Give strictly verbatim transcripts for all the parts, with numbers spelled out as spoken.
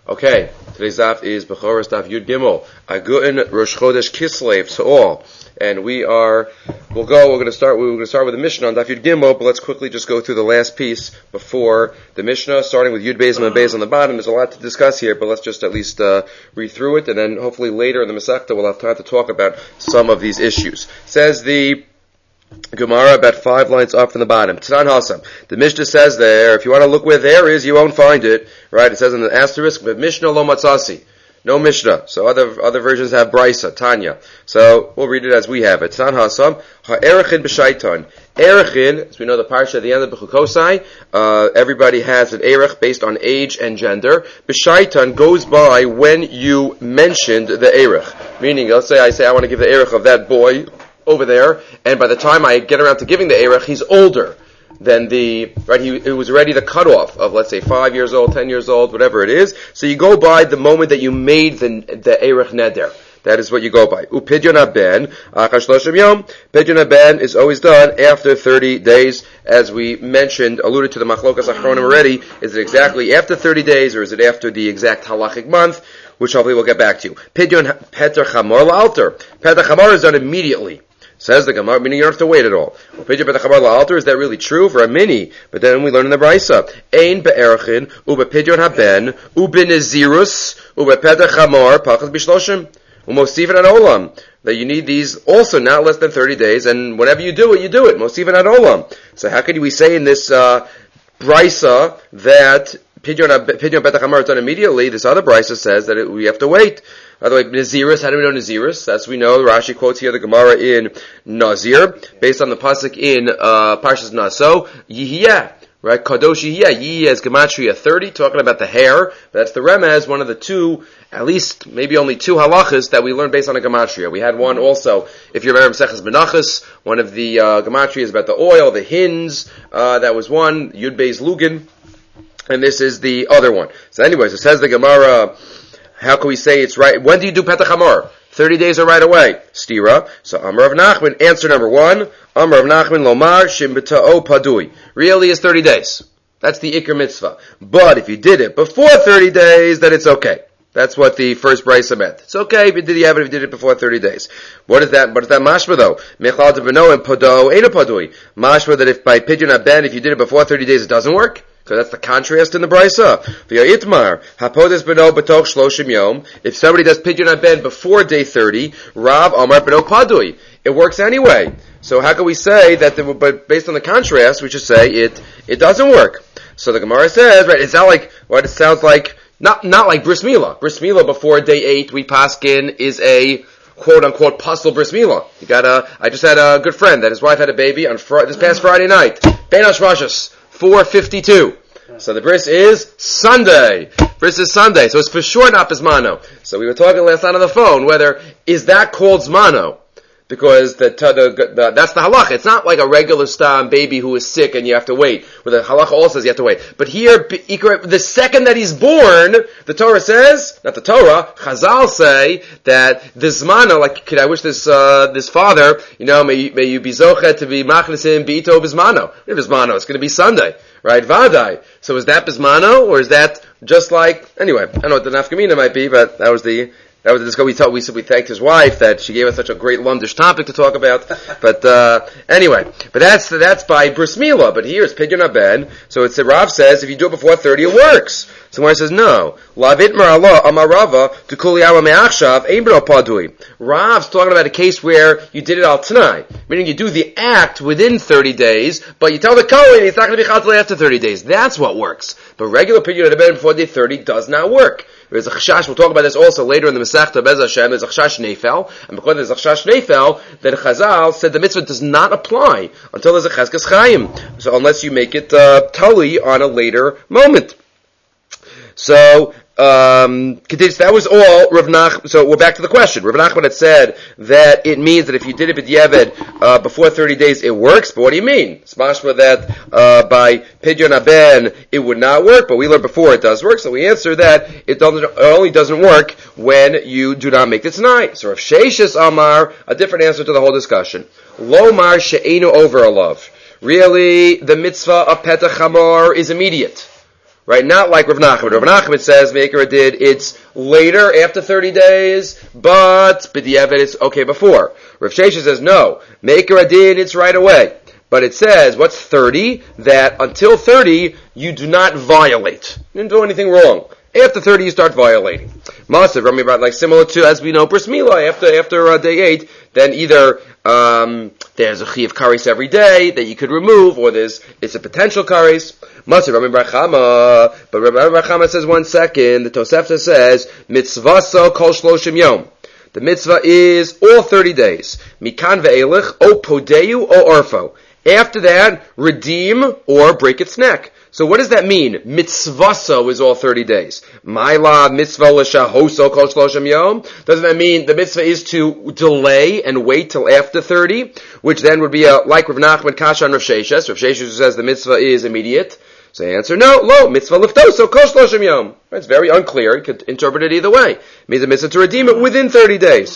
Okay, today's daf is Bechoros daf Yud Gimel. Aguten Rosh Chodesh Kislev to all, and we are. We'll go. We're going to start. We're going to start with the Mishnah on daf Yud Gimel, but let's quickly just go through the last piece before the Mishnah, starting with Yud Beis and Beis on the bottom. There's a lot to discuss here, but let's just at least uh, read through it, and then hopefully later in the Masechta we'll have time to talk about some of these issues. Says the Gemara about five lines up from the bottom. Tanan Hasam. The Mishnah says there, if you want to look where there is, you won't find it. Right? It says in the asterisk, but Mishnah lo matzasi. No Mishnah. So other other versions have Brisa, Tanya. So we'll read it as we have it. Tanan Hasam. Ha'erechin b'shaitan. Erechin, as we know the parsha at the end of Bechukosai, uh, everybody has an erech based on age and gender. B'shaitan goes by when you mentioned the erech. Meaning, let's say I say I want to give the erech of that boy over there, and by the time I get around to giving the erech, he's older than the, right, he, it was already the cutoff of, let's say, five years old, ten years old, whatever it is. So you go by the moment that you made the, the erech neder. That is what you go by. Upidyon haben, achar shloshim yom. Pidyon haben is always done after thirty days, as we mentioned, alluded to the machlokas achronim already. Is it exactly after thirty days, or is it after the exact halachic month? Which hopefully we'll get back to. Pidyon peter chamor la'alter. Peter chamor is done immediately. Says the Gemara, meaning you don't have to wait at all. Is that really true for a mini? But then we learn in the Brisa, Ein be'erchin, ube pidyon haben, ube nezirus, ube peder chamor, pachas bishloshim, umosivin ad olam. That you need these also not less than thirty days, and whenever you do it, you do it. Mosivin ad olam. So how can we say in this uh, Brisa that Pidyon Petach Hamar is done immediately? This other Brisa says that it, we have to wait. By the way, Naziris, how do we know Naziris? As we know, Rashi quotes here the Gemara in Nazir, based on the pasuk in uh, Parshas Naso, Yihiyah, right? Kadosh Yihiyah. Yihiyah is Gematria thirty, talking about the hair. That's the Remez, one of the two, at least maybe only two halachas that we learned based on a Gematria. We had one also, if you remember Seches Menachos, one of the uh, Gematrias about the oil, the hins, uh, that was one, Yud Beis Lugin, and this is the other one. So anyways, it says the Gemara, how can we say it's right? When do you do Petach Hamor? thirty days or right away? Stira. So Amar of Nachman, answer number one, Amar of Nachman, Lomar, Shim B'ta'o Padui. Really is thirty days. That's the Iker Mitzvah. But if you did it before thirty days, then it's okay. That's what the first brisa meant. It's okay if you did the if you did it before thirty days. What is that? What is that mashma though? Mechlal Devano and Podo Eina Padui. Mashma that if by Pidyon Haben, if you did it before thirty days, it doesn't work? Because that's the contrast in the brisa. V'yitmar hapodes beno betoch shloshim yom. If somebody does Pidyon Haben before day thirty, Rav Amar beno Padui. It works anyway. So how can we say that? The, but based on the contrast, we should say it it doesn't work. So the Gemara says, right? It's not like what it sounds like. Not not like bris milah. Bris milah before day eight, we paskin is a quote unquote puzzle bris milah. You got a. I just had a good friend that his wife had a baby on fr- this past Friday night. Ben Hashmashas, four fifty-two. So the bris is Sunday. Bris is Sunday, so it's for sure not bismano. So we were talking last night on the phone whether is that called zmano. Because the, the, the, that's the halacha. It's not like a regular stam baby who is sick and you have to wait. Where the halacha also says you have to wait. But here, the second that he's born, the Torah says, not the Torah, Chazal say that the zmano, like, could I wish this uh, this father, you know, may, may you be zochet to be machnesim beito bismano. If bismano, it's going to be Sunday, right? Vadai. So is that bismano, or is that just like, anyway, I don't know what the nafkamina might be, but that was the That was the discussion. We thought we said we thanked his wife that she gave us such a great lundish topic to talk about. But uh anyway, but that's that's by bris milah. But here it's Pidyon Haben. So it's Rav says if you do it before thirty, it works. So Gemara says no. Lavit marala amarava to kuliyama me'achshav ein b'no padui. Rav's talking about a case where you did it al t'nai, meaning you do the act within thirty days, but you tell the kohen it's not going to be chatzal after thirty days. That's what works. But regular Pidyon Haben before day thirty does not work. There's a chashash, we'll talk about this also later in the Masechta Bez Hashem, there's a chashash neifel, and because there's a chashash neifel, then Chazal said the mitzvah does not apply until there's a cheskes chayim. So unless you make it uh, tali on a later moment. So, um, that was all Rav Nach, so we're back to the question. Rav Nachman had said that it means that if you did it b'diavad, uh, before thirty days, it works, but what do you mean? It's mashma that, uh, by Pidyon Haben, it would not work, but we learned before it does work, so we answer that it, doesn't, it only doesn't work when you do not make the t'nai. So Rav Sheshis Amar, a different answer to the whole discussion. Lomar she'enu over a love. Really, the mitzvah of Petach Hamor is immediate. Right? Not like Rav Nachman. Rav Nachman says, Meikar did, it's later, after thirty days, but B'diavad it's okay before. Rav Shesha says, no, Meikar did, it's right away. But it says, what's thirty? That until thirty, you do not violate. You didn't do anything wrong. After thirty, you start violating. Masav, Rami brought like similar to, as we know, Bris Milah, after, after uh, day eight, then either, um, there's a chi of kares every day that you could remove, or there's, it's a potential kares. Masav, Rami Bar Chama, but Rami Bar Chama says one second, the Tosefta says, mitzvasa kol shloshim yom. The mitzvah is all thirty days. Mikan ve'elich, o podeu, o orfo. After that, redeem or break its neck. So what does that mean? Mitzvaso is all thirty days. Maila mitzvah l'shahoso kol shloshim yom. Doesn't that mean the mitzvah is to delay and wait till after thirty? Which then would be a, like Rav Nachman Kasha and Rav Sheshes. Rav Sheshes says the mitzvah is immediate. So the answer, no, lo, mitzvah liftoso kol shloshim yom. It's very unclear. You could interpret it either way. It means a mitzvah to redeem it within thirty days.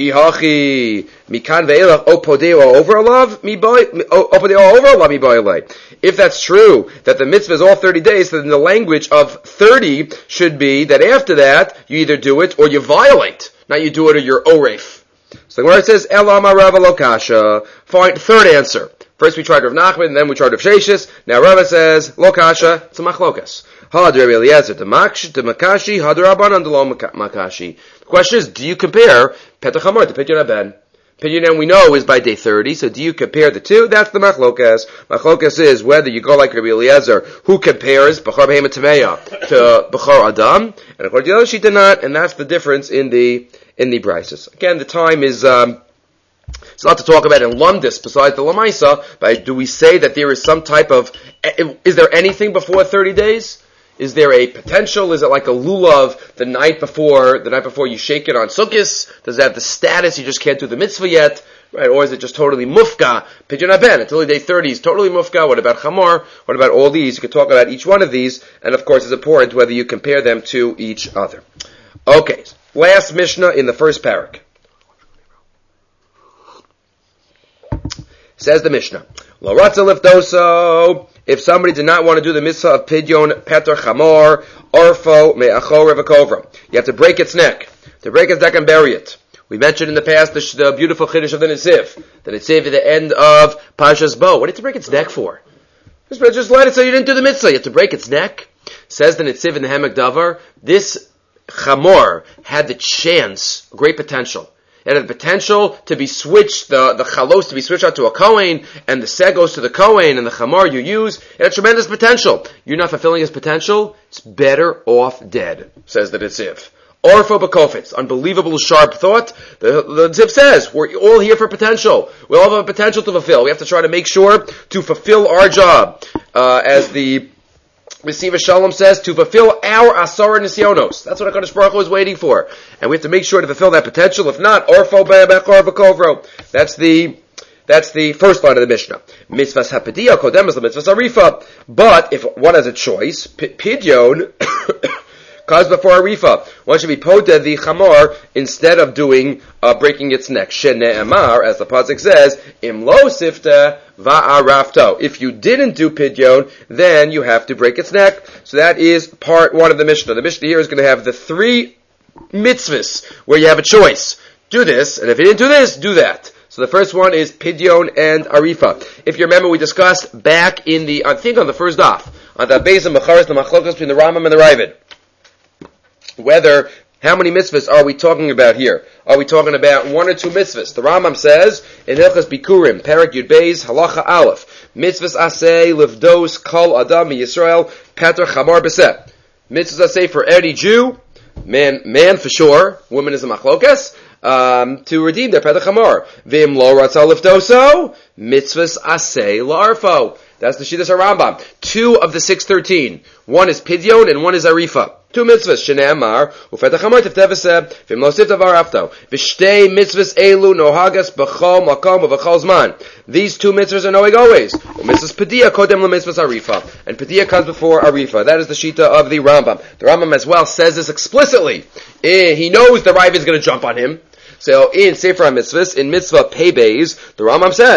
Ihachi mikan ve'elach o podeo over alav mi boy o podeo over alav mi boy. If that's true that the mitzvah is all thirty days, then the language of thirty should be that after that you either do it or you violate. Not you do it or you're oref. So where it says elama rava lokasha, fine. Third answer. First we tried Rav Nachman, and then we tried Rav Sheshes. Now Rava says, lo kasha, it's a machlokas. Had Rabbi Eliezer, the makashi, had Rabbanan, the lo makashi. The question is, do you compare Petach Hamor to Pidyon Haben? Pidyon Haben we know is by day thirty, so do you compare the two? That's the machlokas. Machlokas is whether you go like Rabbi Eliezer, who compares Bechor Behema Tameya to Bechor Adam, and according to the other she did not, and that's the difference in the, in the brises. Again, the time is, um, it's a lot to talk about in Lumdis besides the Lamaisa, but do we say that there is some type of, is there anything before thirty days? Is there a potential? Is it like a lulav the night before, the night before you shake it on Sukkos? Does it have the status you just can't do the mitzvah yet? Right? Or is it just totally mufka? Pidyon Haben, until day thirty is totally mufka. What about Chamor? What about all these? You could talk about each one of these, and of course it's important whether you compare them to each other. Okay, last Mishnah in the first parak. Says the Mishnah, Lo ratza liftoso, if somebody did not want to do the mitzvah of Pidyon, Peter, Chamor, Orfo, Me'achor, Revakovra, you have to break its neck. To break its neck and bury it. We mentioned in the past the, the beautiful Chiddush of the Netziv. The Netziv at the end of Parshas Bo. What did you break its neck for? Just, just let it say you didn't do the mitzvah. You have to break its neck. Says the Netziv in the Hamak Davar, this Chamor had the chance, great potential. It had the potential to be switched, the, the chalos to be switched out to a kohen, and the segos to the kohen, and the chamar you use. It had tremendous potential. You're not fulfilling its potential, it's better off dead, says the Netziv. Orfo b'kofetz, unbelievable sharp thought. The, the Netziv says, we're all here for potential. We all have a potential to fulfill. We have to try to make sure to fulfill our job. Uh, as the Resiva Shalom says, to fulfill our Asara Nisyonos. That's what HaKadosh Baruch Hu is waiting for. And we have to make sure to fulfill that potential. If not, Orfo Be'echor V'kovro. That's the, that's the first line of the Mishnah. Mitzvahs HaPediyah Kodem is the Mitzvahs Arifa. But if one has a choice, Pidyon comes before Arifa. One should be Podeh the Chamor instead of doing, uh, breaking its neck. Shene'emar, as the Pasuk says, Im lo sifta va'arafto. If you didn't do Pidyon, then you have to break its neck. So that is part one of the Mishnah. The Mishnah here is going to have the three mitzvahs where you have a choice. Do this, and if you didn't do this, do that. So the first one is Pidyon and Arifa. If you remember, we discussed back in the, I think on the first daf, on the base of Mecharis, the Machlokas between the Rambam and the Ravid, whether, how many mitzvahs are we talking about here? Are we talking about one or two mitzvahs? The Rambam says, in Hilchas Bikurim, Perek Yud Beis, Halacha Aleph, mitzvahs aseh, livdos, kol adam, Yisrael, Peter, Chamar, Beseh. Mitzvahs aseh for any Jew, man, man for sure, woman is a machlokas, um, to redeem their Peter Chamar. Vim lo ratzah livdoso, mitzvahs aseh larfo. That's the Shittas HaRambam. Two of the six thirteen. One is Pidyon and one is Arifa. Two mitzvahs. Shene'amar, ufetach hamor tifteveseh, vim lo sifta varafto. Vishtei mitzvahs elu nohagas b'chol makom u'v'chol zman. These two mitzvahs are knowing always. Mitzvahs Pediyah kodem l'mitzvahs Arifa. And Pediyah comes before Arifa. That is the Shita of the Rambam. The Rambam as well says this explicitly. He knows the Rav is going to jump on him. So in Sefer HaMitzvahs, in Mitzvah Pei Beis, the Rambam says,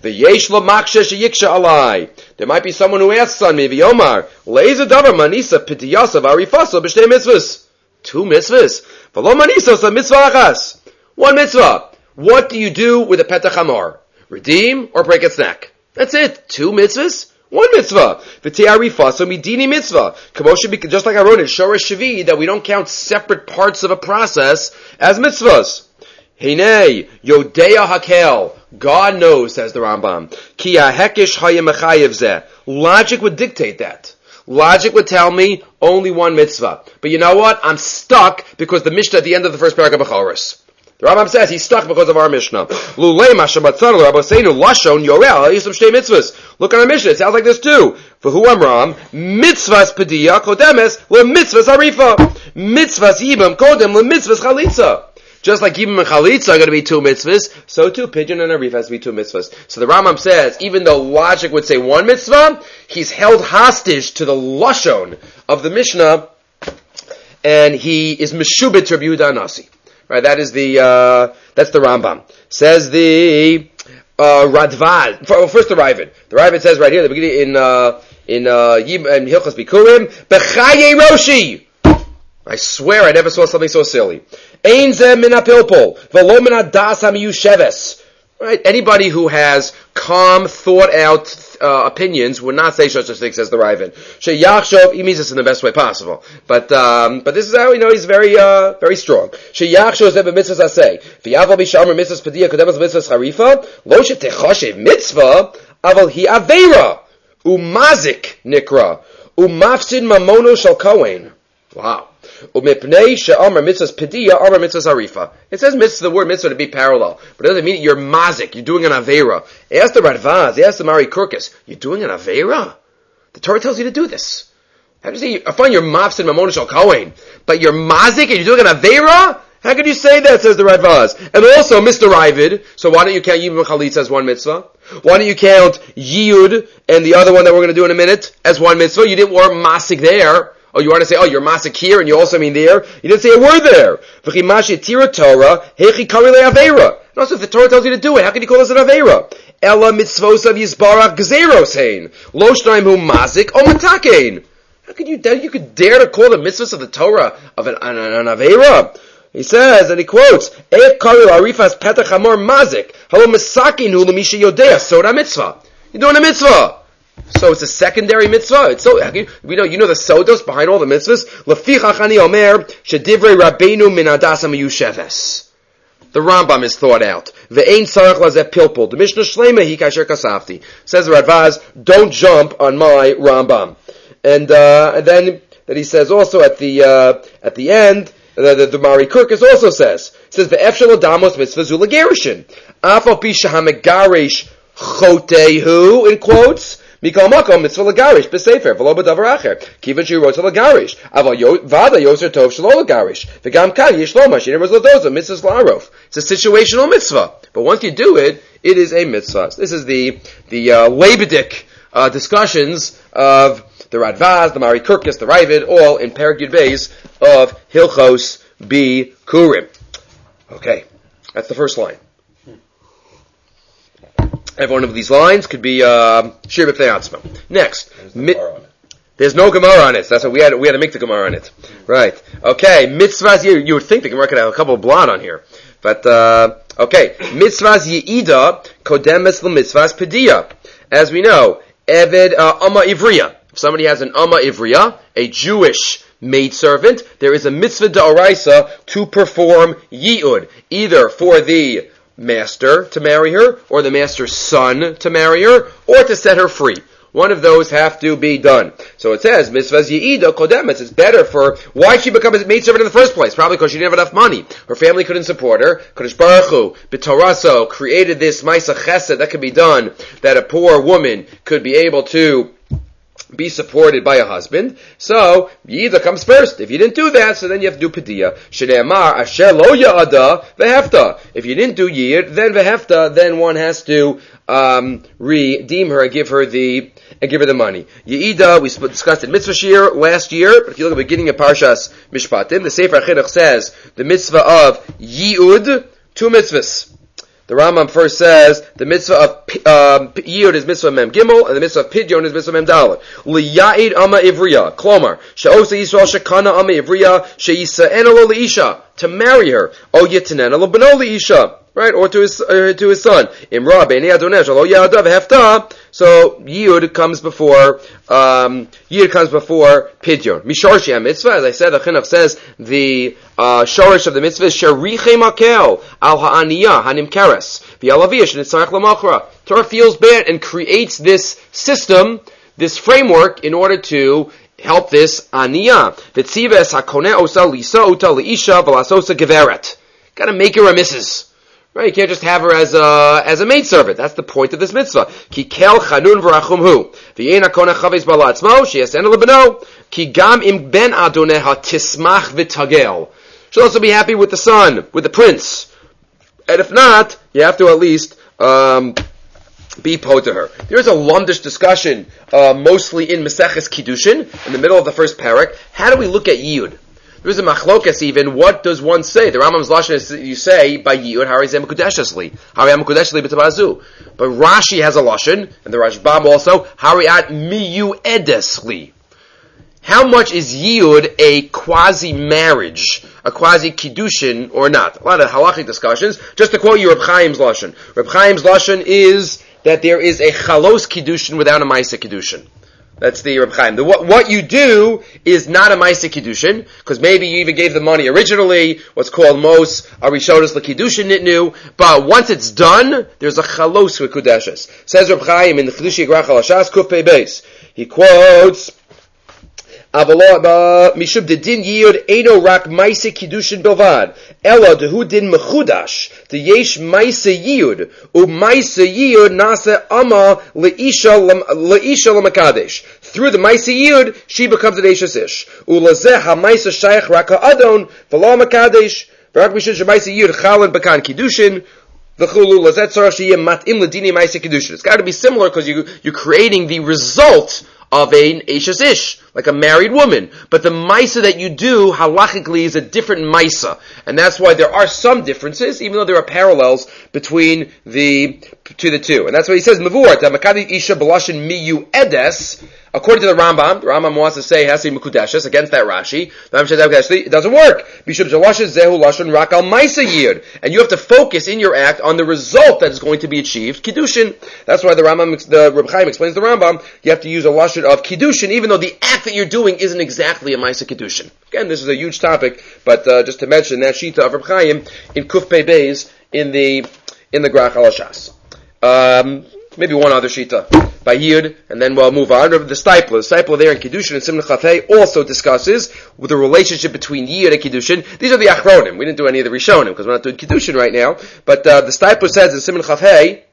V'yesh lo maksha sheyiksha alai. There might be someone who asks on me, V'yomar, leiza davar manisa pitiyasav arifasa b'shtei mitzvahs. Two mitzvahs. V'lo manisa sa mitzvah achas. One mitzvah. What do you do with a petach hamor? Redeem or break its neck? That's it. Two mitzvahs? One mitzvah. V'te'arifasa midini mitzvah. Just like I wrote in Shoresh Shavi, that we don't count separate parts of a process as mitzvahs. Hinei, Yodea Hakel. God knows, says the Rambam. Ki hahekish hayem mechayev zeh. Logic would dictate that. Logic would tell me only one mitzvah. But you know what? I'm stuck because the Mishnah at the end of the first paragraph of Bechoros. The Rambam says he's stuck because of our Mishnah. Lulei mashabatzar l'raboseinu lashon yorel yisum shtei mitzvahs. Look at our Mishnah. It sounds like this too. For who amram mitzvahs pediya kodemes le mitzvahs arifa. Mitzvahs yibam kodem le mitzvahs chalitza. Just like Yibam and Chalitza are going to be two mitzvahs, so too Pidyon and Arif has to be two mitzvahs. So the Rambam says, even though logic would say one mitzvah, he's held hostage to the Lashon of the Mishnah, and he is Meshubit Rabbi Yehuda Anasi. Right, that is the, uh, that's the Rambam. Says the, uh, Radvad. Well, first the Ravid. The Ravid says right here, the beginning, in, uh, in, uh, Yib, in Hilchos Bikurim, Bechaye Roshi! I swear I never saw something so silly. Ein zeh min hapilpol, v'lo min hadas hamiyusheves. Right? Anybody who has calm, thought-out uh, opinions would not say such a thing, says the Ravid. Sheyachshov, he means this in the best way possible. But um, but this is how we know he's very uh, very strong. Sheyachshov zeh b'mitzvahs aseh. V'yavel b'shamar mitzvahs pediya kodemas mitzvahs charifa. Lo shetechoshev mitzvah, aval hi aveira. Umazik nikra. Umafsid mamono shel kohen. Wow. It says mitzvah, the word mitzvah to be parallel, but it doesn't mean you're mazik, you're doing an avera. Ask the Radvaz, ask the Mari Kurkis, you're doing an avera? The Torah tells you to do this. How do you say, I find you're mafsid mamon shel kohen, but you're mazik and you're doing an avera? How can you say that, says the Radvaz? And also, Mister Ravid, so why don't you count Yibam Chalitza as one mitzvah? Why don't you count Yiyud and the other one that we're going to do in a minute as one mitzvah? You didn't word masik there. Oh, you want to say, oh, you're masik here, and you also mean there? You didn't say a word there. Torah, and also, if the Torah tells you to do it, how can you call this an aveira? Ella mitzvos of yisbarach gzeros hein. Lo shnaim hu mazik o matakein. How could you dare, you could dare to call the mitzvahs of the Torah of an, an, an aveira? He says, and he quotes, Eik karil arifas petach hamor mazik, halo misakin hu l'misha yodea, soda mitzvah. You're doing a mitzvah. So it's a secondary mitzvah. It's so we know you know the sodos behind all the mitzvahs. Lefichach ani omer shedivrei Rabbeinu min hadas hamiyusheves. The Rambam is thought out. Ve'ein sarach lazeh pilpul. The Mishnah Shlema hi kasher kasafti. Says the Radvaz, don't jump on my Rambam. And uh, and then that he says also at the uh, at the end, the, the, the Mari Kurkis also says says ve'efshel adamos mitzvah zu legerishin. Afal pi shahamegarish chotehu in quotes. Mikol makom mitzvah lagarish b'sefer v'lo b'davar acher kivan she wrote to lagarish aval vada yoser tov shelo lagarish v'gam kal yish loma she never zodoza mitzvah larof. It's a situational mitzvah, but once you do it, it is a mitzvah. This is the the uh, Leibedik uh, discussions of the Radvaz, the Mari Kurkis, the Ravid, all in Perek Yud Beis of Hilchos Bikurim. Okay, that's the first line. Every one of these lines could be uh, Shir B'Pnei Atzma. Next, there's, mi- there's no Gemara on it. That's what we had. We had to make the Gemara on it, right? Okay, mitzvahs. You, you would think the Gemara could have a couple of blot on here, but uh, okay, mitzvahs yeida kodemes l'mitzvahs pediya. As we know, eved uh, amma ivriya. If somebody has an amma ivriya, a Jewish maidservant, there is a mitzvah d'oraisa to perform yi'ud, either for the master to marry her, or the master's son to marry her, or to set her free. One of those have to be done. So it says, mitzvahs ye'ida kodemes. It's better for, why did she become a maidservant in the first place? Probably because she didn't have enough money. Her family couldn't support her. Kodesh Baruch Hu, b'toraso, created this ma'aseh chesed that could be done, that a poor woman could be able to be supported by a husband. So, Yida comes first. If you didn't do that, so then you have to do Padiyah. Shne'emar, asher lo ya'ada, vehefta. If you didn't do Yid, then vehefta, then one has to um, redeem her and give her the and give her the money. Ye'ida, we discussed in Mitzvah Shir last year, but if you look at the beginning of Parshas Mishpatim, the Sefer HaChinuch says the mitzvah of Yi'ud, two mitzvahs. The The Rambam first says the mitzvah of um, Yiyud is mitzvah Mem Gimel, and the mitzvah of Pidyon is mitzvah Mem Dalet. Liyaid Ama Ivriya, Klomar, She'osa Yisrael Shekana Ama Ivriya, She'yisa'ena lo Leisha, to marry her, O Yitanena lo Beno Leisha, right, or to his uh, to his son. Imra B'nei Adonai Shalo Yadav Hefta. So Yiyud comes before um, Yiyud comes before Pidyon. Mishorshi mitzvah, as I said, the Chinuch says the uh, shorish of the mitzvah is Shariche Makel Al Ha'aniyah Hanim Keres V'Yalavish and Tzarech L'Machra. Torah feels bad and creates this system, this framework, in order to help this aniyah. V'tzives hakoneh osa lisa uta leisha v'lasosa geveret. Got to make her a missus. Right, you can't just have her as a as a maidservant. That's the point of this mitzvah. Ki kel chanun v'rachum hu v'yein hakoneh chavis balatzmo sheyasena lebeno ki gam im ben adoneha tismach v'tagel. She'll also be happy with the son, with the prince, and if not, you have to at least um, be po to her. There is a lumdish discussion, uh, mostly in Maseches Kiddushin, in the middle of the first parak. How do we look at Yiyud? There is a machlokas even. What does one say? The Rambam's lashon is you say by Yiyud Hari Zeh Mekudeshesli, Hari Mekudeshesli b'Tabazu. But Rashi has a lashon, and the Rashbam also Hari at Miyuedesli. How much is Yiyud a quasi marriage, a quasi kiddushin or not? A lot of halachic discussions. Just to quote you, Reb Chaim's lashon. Reb Chaim's lashon is that there is a chalos kiddushin without a ma'aseh kiddushin. That's the Reb Chaim. The, what, what you do is not a ma'aseh kiddushin, because maybe you even gave the money originally, what's called mos arishonos l'kiddushin nitnu, but once it's done, there's a chalos v'kudeshes. Says Reb Chaim in the Chidushi Grach Halashas Kuf Pei Beis. He quotes, Mishub de din yiyud eino rak maise kiddushin bilvad, ela dehu din mechudash, de yesh maise yiyud, u maise yiyud nase ama leisha leisha lemakadesh. Through the maise yiyud, she becomes an eishes ish. U lazeh ha maise shayach rak ha'adon, v'la makadesh, v'rak mishud shemaise yiyud chalan bekan kiddushin, v'chulu lazeh tzarach sheyeh mat'im ledini maise kiddushin. It's got to be similar because you, you're creating the result of an eishes ish, like a married woman. But the maisa that you do, halachically, is a different maisa. And that's why there are some differences, even though there are parallels between the, to the two. And that's why he says, Mavur, Makadi Isha Balashin Miyu Edes, according to the Rambam, the Rambam wants to say Hasi Mukudeshes against that Rashi. It doesn't work. Bishub Jalashes Zehu Lashon Rakal Maisa Yid. And you have to focus in your act on the result that is going to be achieved, Kiddushin. That's why the Rambam, the Reb Chaim explains the Rambam, you have to use a Lashon of Kiddushin, even though the act that you're doing isn't exactly a Maisa Kiddushin. Again, this is a huge topic, but uh, just to mention that Shita of Reb Chaim in Kuf Pei Beis in the in the Grach Halashas. Um, maybe one other Shita by Yid, and then we'll move on. The Stipler, the Stipler there in Kiddushin and Simon Chafei also discusses with the relationship between Yid and Kiddushin. These are the Achronim. We didn't do any of the Rishonim because we're not doing Kiddushin right now. But uh, the Stipler says in Simon Chafei,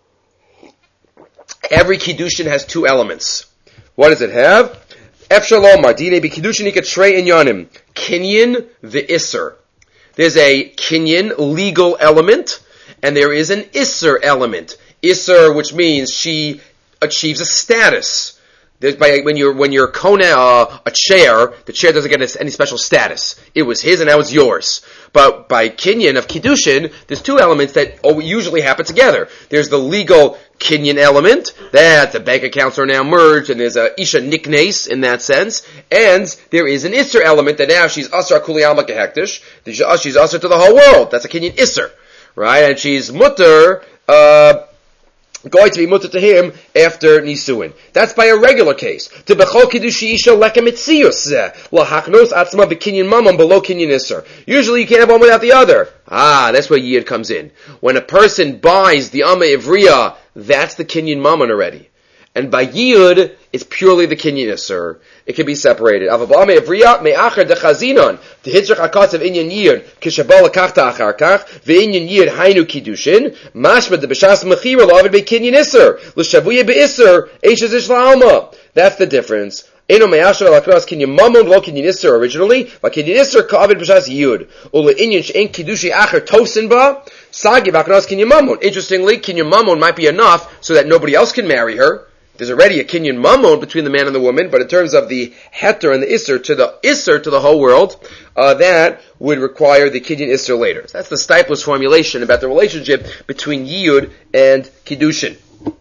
every Kiddushin has two elements. What does it have? Efshalom Mardine be Kiddushin ikat shrei inyanim. Kinyan v'isser. There's a Kinyan legal element, and there is an Isser element. Isser, which means she achieves a status. There's by, when you're when you're kona uh, a chair, the chair doesn't get any special status. It was his and now it's yours. But by Kinyan of Kiddushin, there's two elements that usually happen together. There's the legal Kinyan element, that the bank accounts are now merged, and there's a Isha Niknes in that sense, and there is an Isser element that now she's Asar Kuli Alma Kehektish, she's Asar to the whole world. That's a Kinyan Isser, right? And she's Mutter, uh, going to be mutter to him after Nisuin. That's by a regular case. To bechol kiddushi isha lekamitzius lahachnos atzma b'kinyan mamon below kinyan iser. Usually you can't have one without the other. Ah, that's where Yid comes in. When a person buys the Amma Ivriya, that's the kinyan mamon already. And by Yid, it's purely the kinyan iser. It can be separated. Avabama Ivriya me'acher dechazinon tehizrach akatzav inyan Yid kishabal akachta acharkach ve'inyan Yid hainu kiddushin mashma de b'shas mechira lavid be'kinyan iser l'shavuya be'iser eishes ish la'alma. That's the difference. Eno me'asher l'akras kinyan mamon lo kinyan iser originally, but kinyan iser ka'avid b'shas Yid ula inyan she'en kiddushi acher tosin ba sagi v'akras kinyan mamon. Interestingly, kinyan mamon might be enough so that nobody else can marry her. there's already a kinyan mamon between the man and the woman, but in terms of the heter and the isser to the isser to the whole world, uh, that would require the kinyan isser later. So that's the Stipler's formulation about the relationship between yiyud and kiddushin.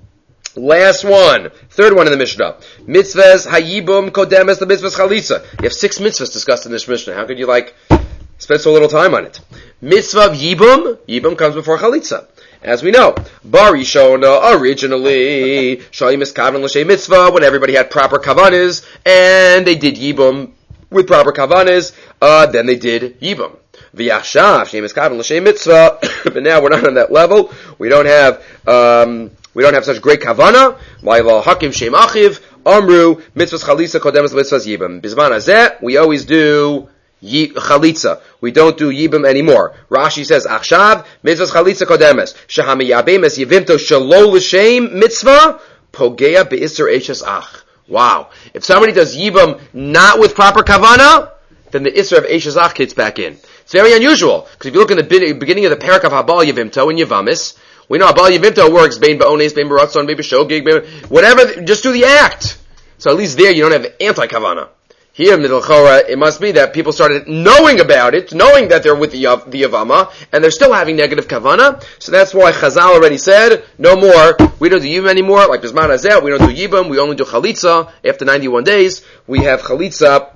Last one, third one in the Mishnah. Mitzvahs hayibum kodemes the mitzvahs chalitza. You have six mitzvahs discussed in this Mishnah. How could you like spend so little time on it? Mitzvah of yibum, yibum comes before chalitza. As we know, Bari Shona, originally, Shalim Miskavan L'Shem Mitzvah, when everybody had proper kavanas, and they did Yibum with proper kavanas, uh, then they did Yibum. V'yachshav, Shem Miskavan L'Shem Mitzvah, but now we're not on that level, we don't have, um, we don't have such great kavana, Ma'ila Hakim Shem Achiv, Amru, Mitzvahs Chalisa Kodemas Mitzvahs Yibum. Bizman Hazeh, we always do Yi, chalitza. We don't do yibum anymore. Rashi says, Achshav, mitzvahs chalitza kodemes. Shehami yabemes yivimto shelo l'shem mitzvah, pogea be'isser eshes ach. Wow. If somebody does yibum not with proper kavana, then the isser of eshes ach kicks back in. It's very unusual, because if you look in the beginning of the parak of Habal Yivimto in Yavamis, we know Habal Yivimto works, bein ba'ones, bein ba'ratzon, bein b'shogig, whatever, just do the act. So at least there you don't have anti-kavana. Here in Middle Chora, it must be that people started knowing about it, knowing that they're with the, Yav, the Yavama, and they're still having negative kavana. So that's why Chazal already said, no more, we don't do Yibum anymore, like Bisman Hazeh, we don't do Yibum, we only do Chalitza. After ninety-one days, we have Chalitza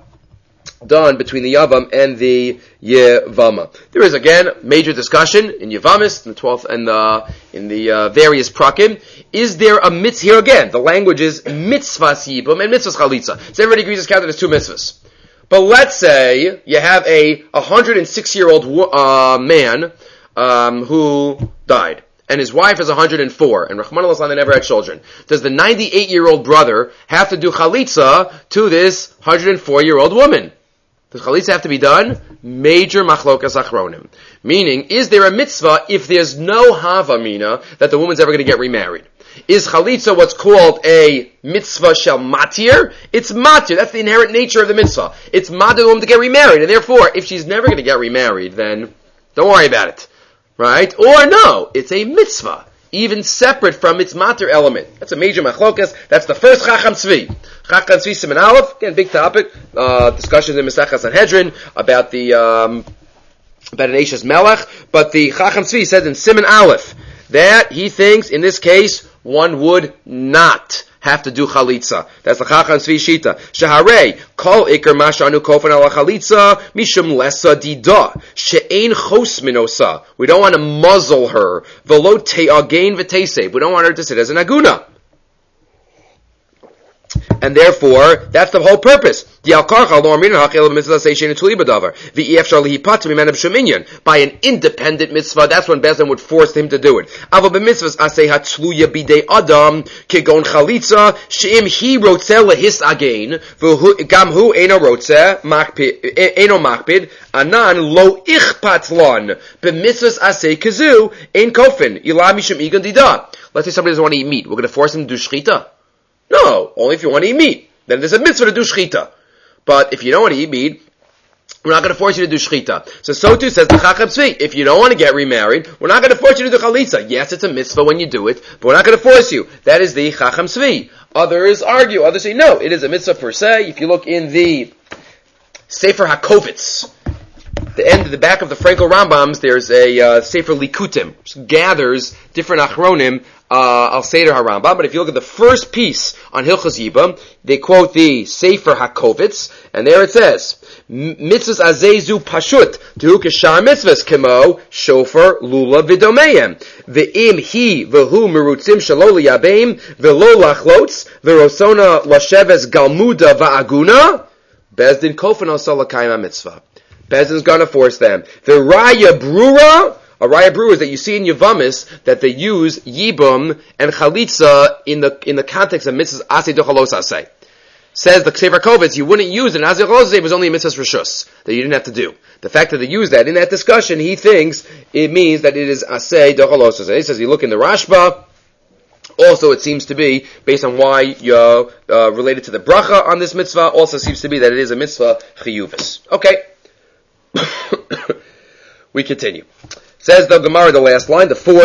done between the Yavam and the Yevama. There is again major discussion in Yavamis, in the twelfth and the in the uh, various prakim. Is there a mitzvah here again? The language is mitzvahs yibum and mitzvahs chalitza. So everybody agrees it's counted as two mitzvahs. But let's say you have a one hundred six year old uh, man um, who died, and his wife is one hundred four, and Rahman al-Aslan, they never had children. Does the ninety-eight year old brother have to do chalitza to this one hundred four year old woman? Does chalitza have to be done? Major machlokas achronim. Meaning, is there a mitzvah if there's no havamina that the woman's ever going to get remarried? Is chalitza what's called a mitzvah shel matir? It's matir. That's the inherent nature of the mitzvah. It's matir the woman to get remarried. And therefore, if she's never going to get remarried, then don't worry about it. Right? Or no, it's a mitzvah. Even separate from its matir element. That's a major machlokas. That's the first Chacham Tzvi. Chacham Tzvi Siman Aleph, again, big topic, uh, discussions in Mesechah Sanhedrin about the, um, about an Eishes Melech, but the Chacham Tzvi says in Siman Aleph, that he thinks, in this case, one would not have to do chalitza. That's the Chacham Tzvi Shita. Sheharei, kol ikar mashanu kofan ala chalitza, mishum lesa dida, she'ein chos minosa. We don't want to muzzle her. Velo te'again v'teisei. We don't want her to sit as an aguna. And therefore, that's the whole purpose. By an independent mitzvah, that's when Bezdin would force him to do it. Let's say somebody doesn't want to eat meat. We're going to force him to do shchita? No, only if you want to eat meat. Then there's a mitzvah to do shchita. But if you don't want to eat meat, we're not going to force you to do shchita. So, so too says the Chacham Tzvi. If you don't want to get remarried, we're not going to force you to do chalitza. Yes, it's a mitzvah when you do it, but we're not going to force you. That is the Chacham Tzvi. Others argue. Others say, no, it is a mitzvah per se. If you look in the Sefer HaKovitz, the end, the back of the Frankel Rambams, there's a uh, Sefer Likutim, which gathers different achronim, uh, Al Seder HaRambam. But if you look at the first piece on Hilchos Yibam, they quote the Sefer HaKovitz, and there it says, Mitzvahs azezu pashut, tu keshar mitzvahs, kemo, shofar, lula, vidomeyem. Ve'im hi, vehu merutzim shalo liyabeim, ve'lo lachlotz, ve'rosona lasheves galmuda va'aguna, bezdin kofan al salakayim mitzvah. Bezdin's going to force them. The Raya Brura, a Raya Brura is that you see in Yavamis that they use Yibum and Chalitza in the in the context of mitzvahs Aseh Dochalos Aseh. Says the Sefer Kovitz, you wouldn't use it. Aseh Dochalos Aseh was only a mitzvahs Rishus, that you didn't have to do. The fact that they use that in that discussion, he thinks it means that it is Aseh Dochalos Aseh. He says, you look in the Rashba, also it seems to be, based on why you're uh, related to the bracha on this mitzvah, also seems to be that it is a mitzvah Chiyuvis. Okay. We continue. Says the Gemara, the last line, the fourth,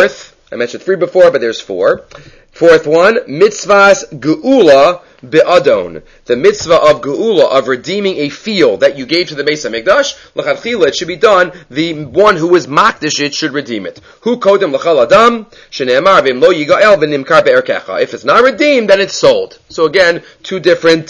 I mentioned three before, but there's four. Fourth one, mitzvahs geula be'adon. The mitzvah of geula, of redeeming a field that you gave to the Beis HaMikdash, l'chadchila, it should be done. The one who is makdish it should redeem it. Hu kodem l'chal adam, shene'emar v'im lo yigael v'nimkar be'erkecha. If it's not redeemed, then it's sold. So again, two different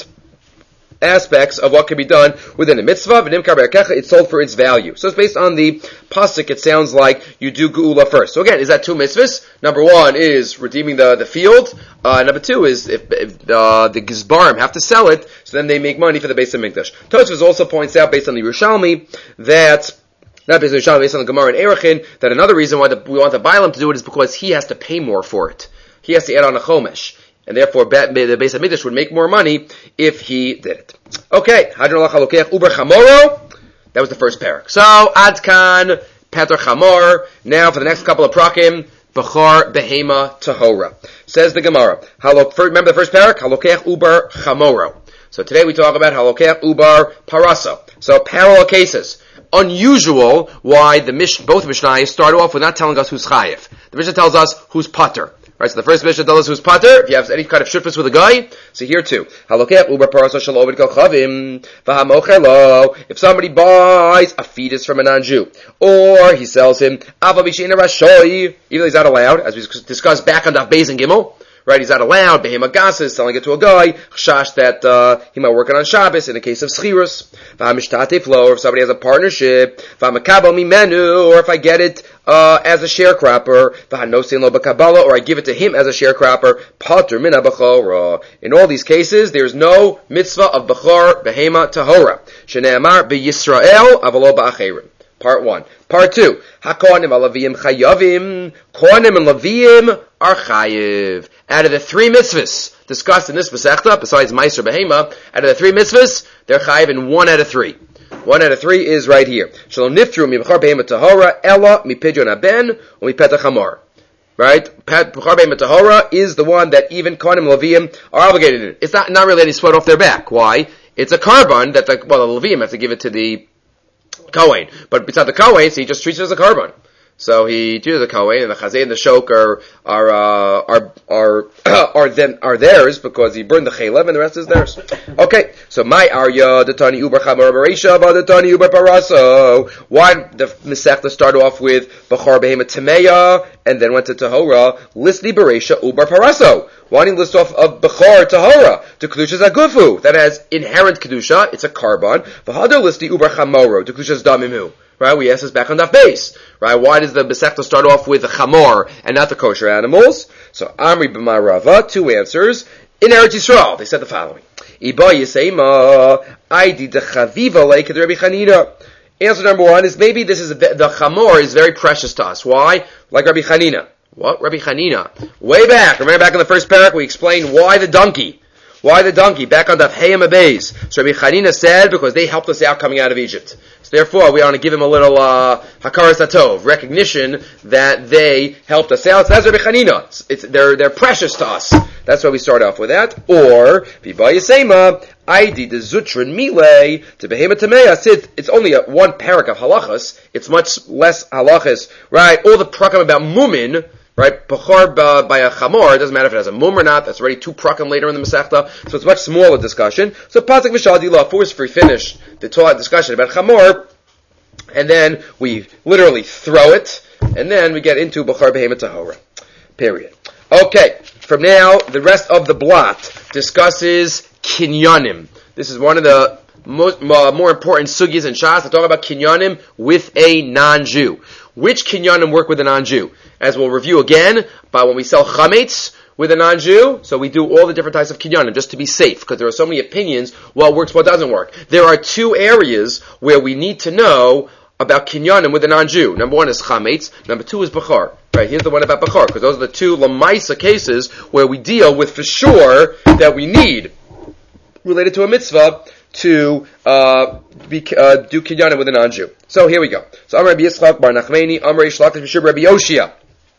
aspects of what can be done within a mitzvah. V'nimkar be'erkecha, it's sold for its value. So it's based on the pasuk. It sounds like you do geula first. So again, is that two mitzvahs? Number one is redeeming the, the field. Uh, number two is if, if uh, the gizbarim have to sell it, so then they make money for the Beis HaMikdash. Tosfos also points out, based on the Yerushalmi, that not based on the Yerushalmi, based on the Gemara and Erechin, that another reason why the, we want the Bailam to do it is because he has to pay more for it. He has to add on a chomesh. And therefore, the Beis HaMikdash would make more money if he did it. Okay, Hadron Lachalokeach Uber Chamoro. That was the first parak. So, Adkan, Peter Chamor. Now, for the next couple of prakim, Bechar Behema Tahora. Says the Gemara. Remember the first parak? Halokeach Uber Chamoro. So today we talk about Halokeach Uber Paraso. So, parallel cases. Unusual why the Mish, both Mishnayos start off with not telling us who's chayiv. The Mishnah tells us who's pater. Right, so the first Mishnah tells us who's pater. If you have any kind of shutfus with a guy, so here too. Halokeach uber paraso shelo ovid kol chavim v'hamochelo. If somebody buys a fetus from a non-Jew, or he sells him ava b'sheina rashoi, even though he's not allowed, as we discussed back on Daf Beis and Gimel. Right, he's not allowed. Behema Gasa is selling it to a guy. Chash that uh, he might work it on Shabbos in the case of schirus. V'hamishtate flow, or if somebody has a partnership. V'hamakabel mimenu, or if I get it uh, as a sharecropper. V'hanosin lo b'kabala, or I give it to him as a sharecropper. Pater mina b'chora. In all these cases, there's no mitzvah of b'chor behema tahora. Shene'amar b'Yisrael avalo ba'acherim. Part one. Part two. HaKohanim alaviyim chayavim. Kohanim and Leviyim are chayiv. Out of the three mitzvahs discussed in this Masechta, besides Meiser Behema, out of the three mitzvahs, they're chayiv in one out of three. One out of three is right here. Shalom niftru mi b'char behema tahora ella mi pidyon haben or mi petach hamor. Right? B'char behema tahora is the one that even Kohanim and Leviyim are obligated in. It's not, not really any sweat off their back. Why? It's a carbon that the, well, the Leviyim have to give it to the Kohen. But beside the Kohen, so he just treats it as a carbon. So he treats it as a Kohen, and the Chazay and the Shok are are uh, are are are then are theirs because he burned the Chalev and the rest is theirs. Okay, so my Arya the Tani Uber Chamor Barisha the Tani Uber Paraso. Why the Masechta start off with Bachar Behema Tameya and then went to Tahora? Listli Barisha Uber Paraso. Why didn't list off of Bechar Tahora to Kedusha Zagufu that has inherent Kedusha? It's a carbon. V'hado listi Uber Chamoro to Kedusha Damimu. Right, we asked this back on Daf Beis. Right, why does the Masechta start off with the chamor and not the kosher animals? So Amri b'marava, two answers. In Eretz Yisrael, they said the following: Iba yisema, aidi de chaviva like Rabbi Chanina. Answer number one is maybe this is the chamor is very precious to us. Why? Like Rabbi Chanina. What? Rabbi Chanina? Way back. Remember back in the first parak we explained why the donkey. Why the donkey? Back on Daf Hayim Abeis. So Rabbi Chanina said because they helped us out coming out of Egypt. So therefore, we want to give him a little uh, hakaras hatov, recognition that they helped us out. So that's Rabbi Chanina. It's, it's, they're they're precious to us. That's why we start off with that. Or V'ba Yisema, Aidi de Zutrin Mile to Behema Tameya. It's only a, one parak of halachas. It's much less halachas, right? All the prakim about mumin. Right, Bechor by a chamor, it doesn't matter if it has a mum or not, that's already two prakim later in the Masechta, so it's much smaller discussion. So Pasuk V'shadi Lo, first we finish the Torah discussion about chamor, and then we literally throw it, and then we get into Bechor Behema Tahora. Period. Okay, from now, the rest of the blot discusses kinyanim. This is one of the most, uh, more important sugis in Shas to talk about kinyanim with a non-Jew. Which kinyanim work with a non-Jew? As we'll review again, but when we sell chametz with a non-Jew, so we do all the different types of kinyanim just to be safe, because there are so many opinions, what works, what doesn't work. There are two areas where we need to know about kinyanim with a non-Jew. Number one is chametz, number two is bechar. Right, here's the one about bechar, because those are the two lamaisa cases where we deal with for sure that we need, related to a mitzvah, to uh, be, uh, do kinyanim with a non-Jew. So here we go. So Amar Rabbi Yitzchak Bar Nachmani, Amar Yishlach Mishur Rabbi Yoshia.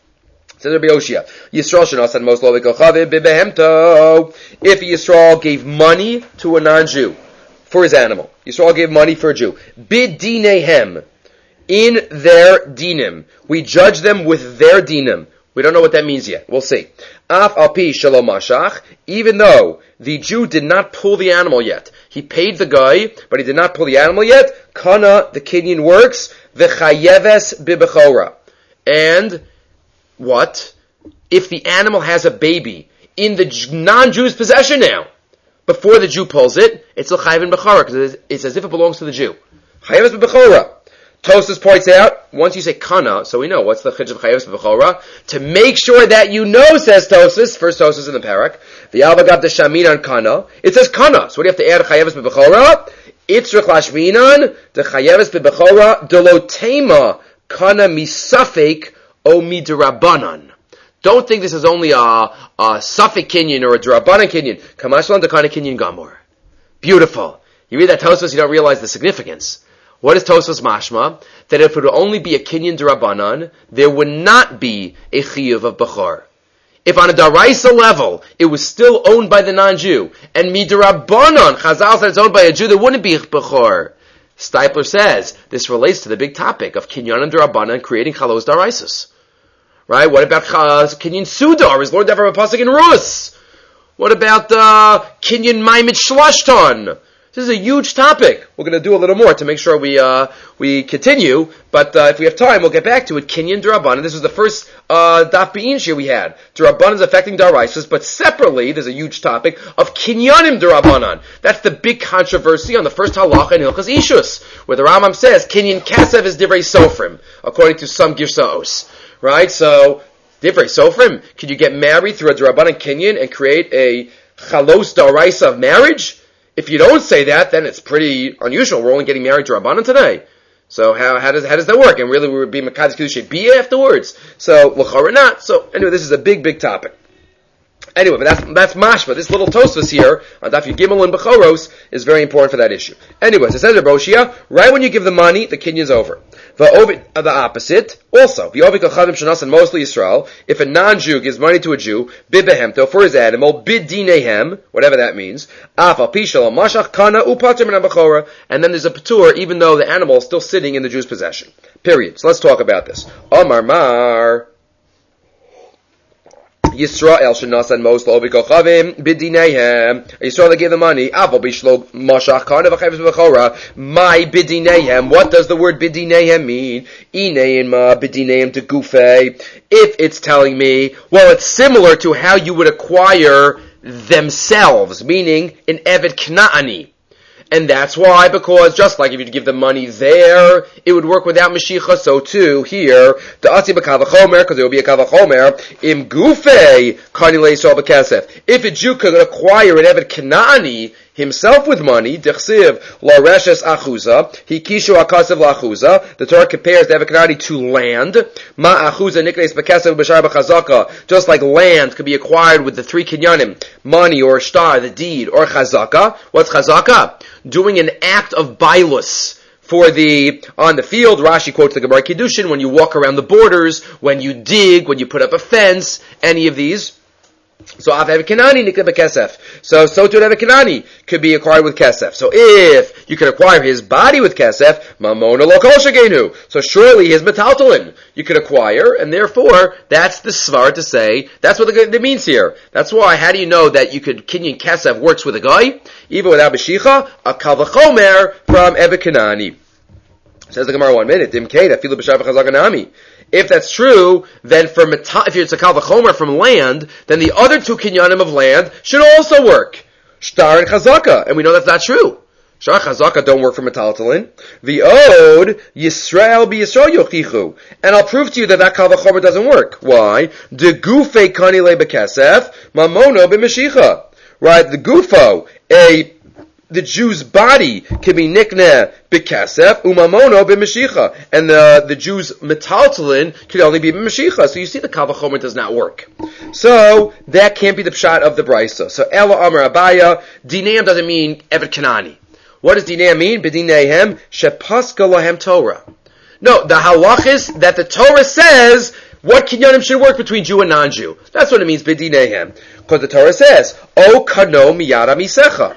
Says Rabbi Yoshia, Yisrael shenasan mos lo v'kochaviv b'behemto. If Yisrael gave money to a non-Jew for his animal, Yisrael gave money for a Jew. B'dinehem, in their dinim, we judge them with their dinim. We don't know what that means yet. We'll see. Af al pi shalom mashach, even though the Jew did not pull the animal yet. He paid the guy, but he did not pull the animal yet. Kana, the kinyan works, v'chayeves bibechora. And what? If the animal has a baby in the non-Jew's possession now, before the Jew pulls it, it's l'chayev in bechora, because it's as if it belongs to the Jew. Chayeves bibechora. Tosfos points out, once you say kana, so we know what's the chiddush of chayeves b'chora. To make sure that you know, says Tosfos, first Tosfos in the parak, the alvagav de shamin on kana, it says kana. So what do you have to add chayeves b'chora? Itzrich lashminan de chayeves b'chora de lo tema kana misafek o midrabanan. Don't think this is only a, a safek kinyan or a drabanan kinyan. Kamashlan de kana kinyan gamor. Beautiful. You read that Tosfos, you don't realize the significance. What is Tosfos mashma? That if it would only be a kinyan d'Rabbanan, there would not be a chiyuv of bechor. If on a daraisa level, it was still owned by the non-Jew, and midrabbanan, Chazal said it's owned by a Jew, there wouldn't be bechor. Steipler says, this relates to the big topic of kinyan and d'Rabbanan creating chalos daraisas. Right? What about chaz, kinyan sudar? Is Lord Devar Pasuk in Rus? What about uh, kinyan maimit shlashton? This is a huge topic. We're going to do a little more to make sure we uh, we continue, but uh, if we have time, we'll get back to it. Kinyan d'Rabbanan. This was the first uh, daf be'in shir we had. D'Rabbanan is affecting d'Araisas, but separately, there's a huge topic of kinyanim d'Rabbanan. That's the big controversy on the first halacha in Hilchos Ishus, where the Rambam says kinyan kasev is divrei sofrim, according to some girsaos. Right? So, divrei sofrim, could you get married through a d'Rabbanan kinyan and create a chalos d'Araisa of marriage? If you don't say that, then it's pretty unusual. We're only getting married to Rabbanan today. So how, how does how does that work? And really we would be Makadosh Kedusha B afterwards. So l'chora not. So anyway, this is a big, big topic. Anyway, but that's that's mashma. This little Tosfos here on Daf Yud Gimel and Bechoros is very important for that issue. Anyways, it says in Roshia, right when you give the money, the kinyan's over. The uh, the opposite, also, the ovik achadim shenasan mostly Yisrael. If a non-Jew gives money to a Jew, bibehemto for his animal, bidinehem, whatever that means, afal pishal mashach kana upater min bechora, and then there's a patur, even though the animal is still sitting in the Jew's possession. Period. So let's talk about this. Omar mar. Yisrael shenasan most lo b'kochavim b'dinehem. Yisrael gave the money. Aval b'shlo mashach kana v'chayves b'chora. My b'dinehem. What does the word b'dinehem mean? Ineim ma b'dinehem to gufei. If it's telling me, well, it's similar to how you would acquire themselves, meaning an Evet Kna'ani. And that's why, because just like if you give the money there, it would work without Mashiach, so too, here, the Atzi b'kavachomer, because it would be a kavachomer, im gufei, kani le'yisrael b'kesef. If a Jew could acquire an Evet Kanani himself with money, dechsiv lareshes achuza, hikishu akasev la'achuza, the Torah compares the Evet Kanani to land, ma achuza niknes b'kesef b'shar b'chazaka, just like land could be acquired with the three kinyanim, money or shtar, the deed, or chazaka. What's chazaka? Doing an act of bailus for the, on the field. Rashi quotes the Gemara Kiddushin, when you walk around the borders, when you dig, when you put up a fence, any of these. So, Av Evet Kanani nikna b'kesef. So, so too Evet Kanani could be acquired with kesef. So, if you could acquire his body with kesef, mamona lo kol shegenu. So, surely his metaltalin you could acquire, and therefore, that's the svar to say, that's what it means here. That's why, how do you know that you could, kinyan kesef works with a guy, even without Mashiach, a kavachomer from Evet Kanani. Says the Gemara one minute, dimkeda, filu b'shar v'chazaganami. If that's true, then for meta- if it's a kal v'chomer from land, then the other two kinyanim of land should also work. Shtar and chazaka. And we know that's not true. Shtar and chazaka don't work for metaltalin. The ode, Yisrael be Yisrael yochichu. And I'll prove to you that that kal v'chomer doesn't work. Why? De gufe kani le b'kesef, mamono b'mashicha. Right, the gufo, a the Jew's body can be nikneh b'kesef, umamono b'mashicha, and the the Jew's metaltalin can only be b'mashicha. So you see, the kal v'chomer does not work. So that can't be the pshat of the brisa. So Ela Amar Abaya, dineim doesn't mean Evet Kanani. What does dineim mean? B'dinehem shepaska lahem Torah. No, the halach is that the Torah says what kinyanim should work between Jew and non-Jew. That's what it means b'dinehem, because the Torah says, O kano miyara misecha.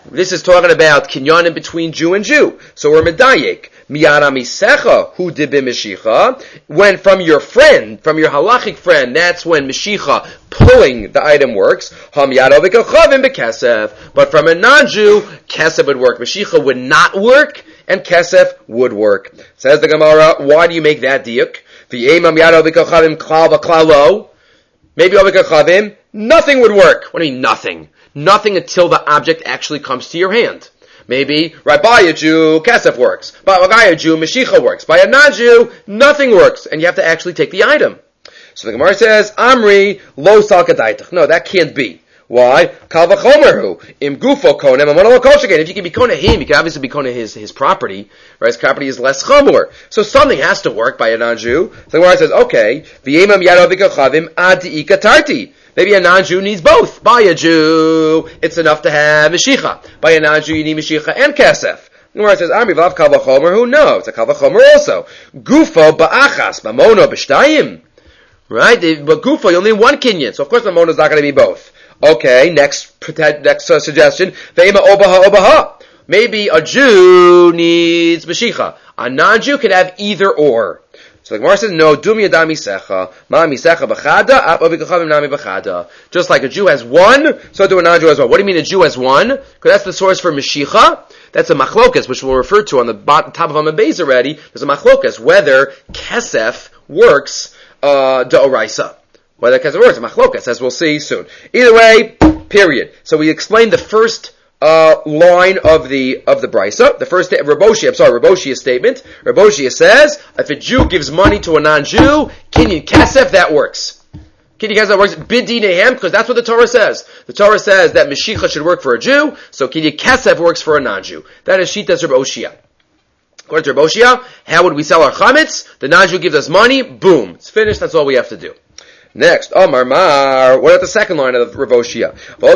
This is talking about kinyanim between Jew and Jew. So we're medayek. Miyara misecha hu dibim meshicha. When from your friend, from your halachic friend, that's when meshicha, pulling the item works. Hamiyara v'kachavim bekesef. But from a non-Jew, kesef would work. Meshicha would not work, and kesef would work. Says the Gemara, why do you make that diuk? V'yema miyara v'kachavim klal v'klalo. Maybe v'kachavim, nothing would work. What do you mean nothing? Nothing until the object actually comes to your hand. Maybe, right, by a Jew, kesef works. By a Jew, meshicha works. By a non-Jew, nothing works. And you have to actually take the item. So the Gemara says, Amri, lo salkadaitach. No, that can't be. Why? Kal v'chomerhu. Im gufo konem, amono lo koshagen. If you can be kona him, you can obviously be kona his, his property. Right? His property is less chomor. So something has to work by a non-Jew. So the Gemara says, okay, v'yemam yado v'kachavim adi ikatarti. Maybe a non-Jew needs both. By a Jew, it's enough to have meshicha. By a non-Jew, you need meshicha and kesef. The Gemara says, Amri v'lav kal v'chomer, who knows? It's a kal v'chomer also. Gufo ba'achas, mamono b'shtayim. Right? But gufo, you'll need one kinyan. So of course mamono is not going to be both. Okay, next next uh, suggestion. Ve'ema obaha obaha. Maybe a Jew needs meshicha. A non-Jew can have either or. So the Gemara says, no, dum yadami secha, ma misecha b'chada, ap ovikachavim nami b'chada. Just like a Jew has one, so do a non-Jew as well. What do you mean a Jew has one? Because that's the source for meshicha. That's a machlokas, which we'll refer to on the bottom, top of Amud Beis already. There's a machlokas, whether kesef works, uh, deoraisa. Whether kesef works, machlokas, as we'll see soon. Either way, period. So we explained the first Uh, line of the of the brisa. The first Raboshi, I'm sorry, Raboshia's statement. Raboshia says, if a Jew gives money to a non-Jew, kinyan kesef, that works. Kinyan kesef, that works. Bidinehem, because that's what the Torah says. The Torah says that meshicha should work for a Jew, so kinyan kesef works for a non-Jew. That is Shitas Raboshia. According to Raboshia, how would we sell our chametz? The non-Jew gives us money, boom, it's finished. That's all we have to do. Next, Omar Mar. What about the second line of Rav Oshia?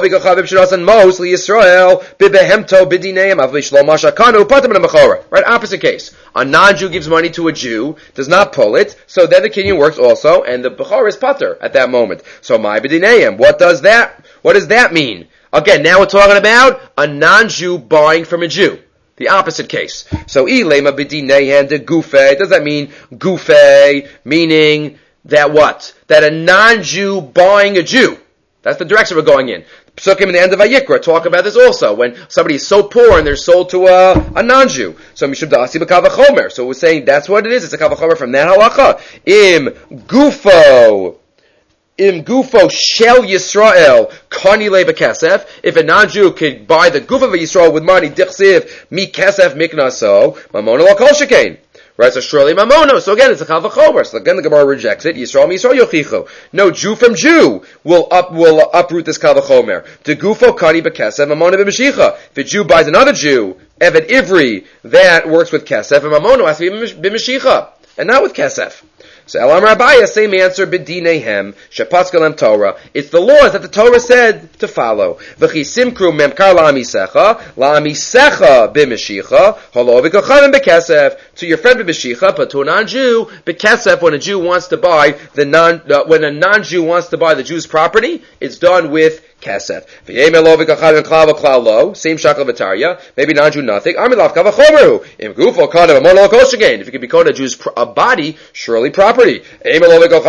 Right, opposite case. A non-Jew gives money to a Jew, does not pull it, so then the kinyan works also, and the bechor is pater at that moment. So my b'dineim. What does that? What does that mean? Again, now we're talking about a non-Jew buying from a Jew. The opposite case. So ilema b'dineim de gufe. Does that mean gufe? Meaning that what? That a non-Jew buying a Jew. That's the direction we're going in. Psukim in the end of Vayikra talk about this also. When somebody is so poor and they're sold to a, a non-Jew. So Mishum da'asi b'kav v'chomer. So we're saying that's what it is. It's a kav v'chomer from that halacha. Im gufo. Im gufo shel Yisrael kani le b'kesef. If a non-Jew could buy the guf of Yisrael with money, dichsiv mi kesef miknaso, mamona lo kol shekain. Right, so surely mamono. So again, it's a kal v'chomer. So again, the Gemara rejects it. Yisrael Yisrael yochicho. No, Jew from Jew will up will uproot this kal v'chomer. To gufo kani b'kesef mamono b'meshicha. If a Jew buys another Jew, Eved Ivri, that works with kesef, and mamono has to be b'meshicha and not with kesef. So Elam Rabbiya, same answer, b'dinehem, shepaskalem Torah. It's the laws that the Torah said to follow. V'chi simkru memkar la'amisecha, la'amisecha b'meshicha, holo v'kochavim b'kesef. To your friend b'meshicha, but to a non-Jew, b'kesef, when a Jew wants to buy the non, uh, when a non-Jew wants to buy the Jew's property, it's done with kesef. V'yemelo v'kochavim klal v'klal lo, same shakal v'tarya, maybe non-Jew nothing, amilav kavachomeru, im gufo kana v'mono l'kosh again. If you can be called a Jew's pr- a body, surely property. Maybe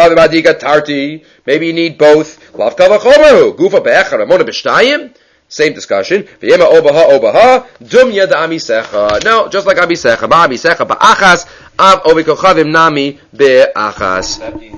you need both. Same discussion. No, just like amisecha. Amisecha ba'achas av ovikochavim nami be'achas.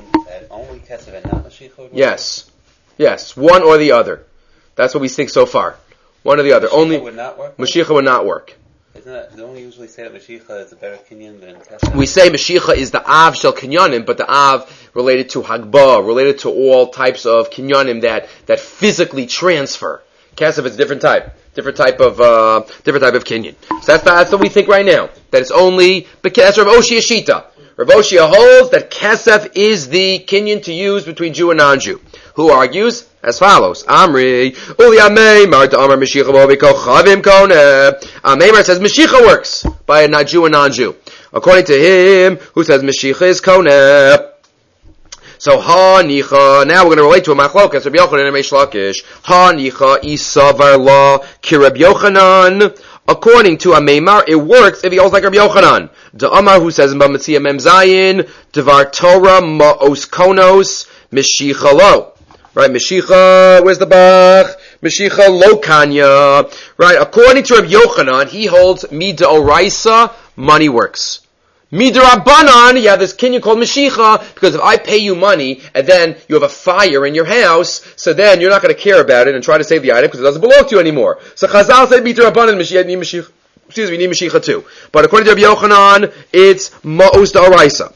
Yes, yes, one or the other. That's what we think so far. One or the other. Only Mashiach would not work. Isn't that, don't we usually say that Mashiach is a better kinyan than Kesef? We say Mashiach is the Av shel kinyanim, but the Av related to Hagbah, related to all types of kinyanim that, that physically transfer. Kesef is a different type. Different type of, uh, different type of kinyan. So that's, the, that's what we think right now. That it's only, that's Rav Oshia Shita. Rav Oshia holds that Kesef is the kinyan to use between Jew and non-Jew. Who argues as follows: Amri, Uli Amei, Marta Amar Mashiach Boviko Chavim Kone. Ameimer says Mashiach works by a Jew and non-Jew. According to him, who says Mashiach is Kone. So ha nicha. Now we're going to relate to a machlokas Rabbi Yochanan and Reish Lakish. Ha nicha isavar la ki Rabbi Yochanan. According to a Meimar, it works if he holds like Rabbi Yochanan. The Amar who says in Bamatzia Mem Zayin, Devar Torah Ma'os Konos Meshicha Lo. Right, Meshicha, where's the Bach? Meshicha Lo Kanya. Right, according to Rabbi Yochanan, he holds Mida Oraisa, money works. Mida Rabbanan, you have this kinyan called Meshicha, because if I pay you money, and then you have a fire in your house, so then you're not going to care about it and try to save the item because it doesn't belong to you anymore. So Chazal said Mida Rabbanan, Meshicha, excuse me, need Meshicha too. But according to Rabbi Yochanan, it's Ma'os D'Oraisa.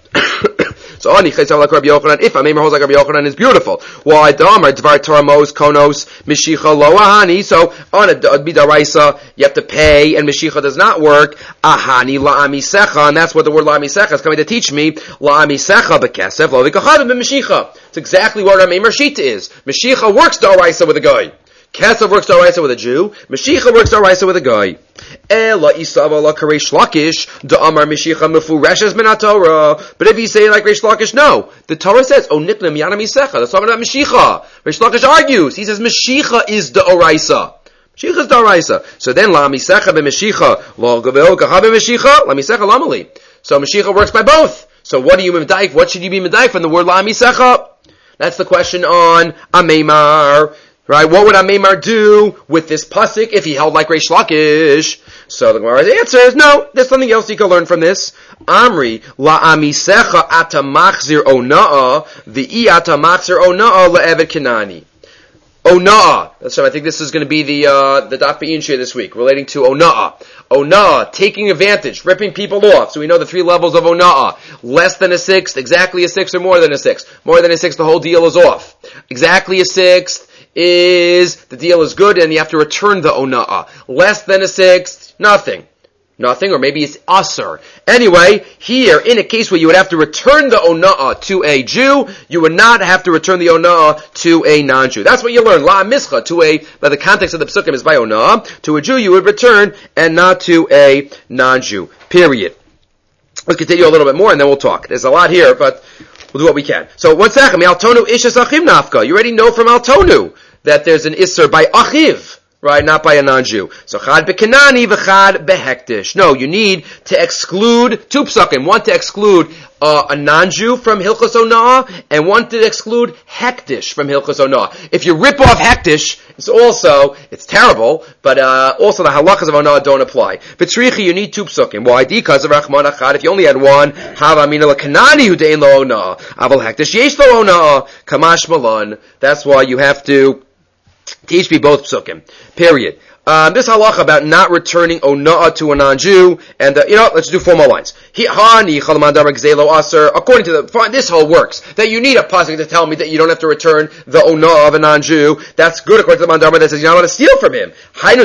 So Ani Chaysav like Rabbi Yochanan, if a Meimer holds like Rabbi Yochanan, is beautiful. Why Damar Dvar Torah Mos Konos Meshicha Lo Ahani? So on a Bidaraisa, you have to pay, and Meshicha does not work. Ahani La Amisecha, and that's what the word La Amisecha is coming to teach me. La Amisecha Bekesef Lo Vikachadim Meshicha. It's exactly what our Meimer Shita is. Meshicha works Daraisa with a guy. Kesef works Daraisa with a Jew. Meshicha works Daraisa with a guy. Ela isava la Reish Lakish the Amar Meshicha mefureshes min Torah. But if you say like Reish Lakish, no, the Torah says O niknem yana misecha. That's talking about Meshicha. Reish Lakish argues. He says Meshicha is the Oraisa. Meshicha is the Oraisa. So then la misecha be Meshicha lo gaveo kaha be Meshicha la misecha lamali. So Meshicha works by both. So what do you medaik? What should you be medaik from the word la misecha? That's the question on Ameimar. Right, what would Ameimar do with this pasuk if he held like Reish Lakish? So the Gemara's answer is no. There's something else you can learn from this. Amri la amisecha ata machzir ona'a the ata machzir ona'a le'eved Kenani. Ona'a. That's right. I think this is going to be the uh, the Daf Be'in share this week relating to ona'a. Ona'a, taking advantage, ripping people off. So we know the three levels of ona'a. Less than a sixth, exactly a sixth, or more than a sixth. More than a sixth, the whole deal is off. Exactly a sixth is the deal is good and you have to return the ona'a. Less than a sixth, nothing. Nothing, or maybe it's asur. Anyway, here, in a case where you would have to return the ona'a to a Jew, you would not have to return the ona'a to a non-Jew. That's what you learn. La mischa, to a, by the context of the psukim is by ona'a. To a Jew you would return, and not to a non-Jew. Period. Let's continue a little bit more and then we'll talk. There's a lot here, but we'll do what we can. So one second, Altonu ishas achim nafka. You already know from Altonu that there's an isser by achiv, right? Not by a non-Jew. So chad bekenani v'chad behektish. No, you need to exclude two psukim. One to exclude uh, a non-Jew from hilchos ona'ah, and one to exclude hektish from hilchos ona'ah. If you rip off hektish, it's also, it's terrible, but uh, also the halachas of ona'ah don't apply. B'tzrichi, you need two psukim. Why? Because of rachman achad. If you only had one, hava mina l'kanani hu de'in lo ona'ah. Aval hektish yesh lo ona'ah. Kamash malan. That's why you have to teach me both psukim. Period. Um, this halacha about not returning ona'ah to a non-Jew, and uh, you know, let's do four more lines. According to the, this whole works. That you need a pasuk to tell me that you don't have to return the ona'ah of a non-Jew. That's good according to the Mandar that says you're not allowed to steal from him.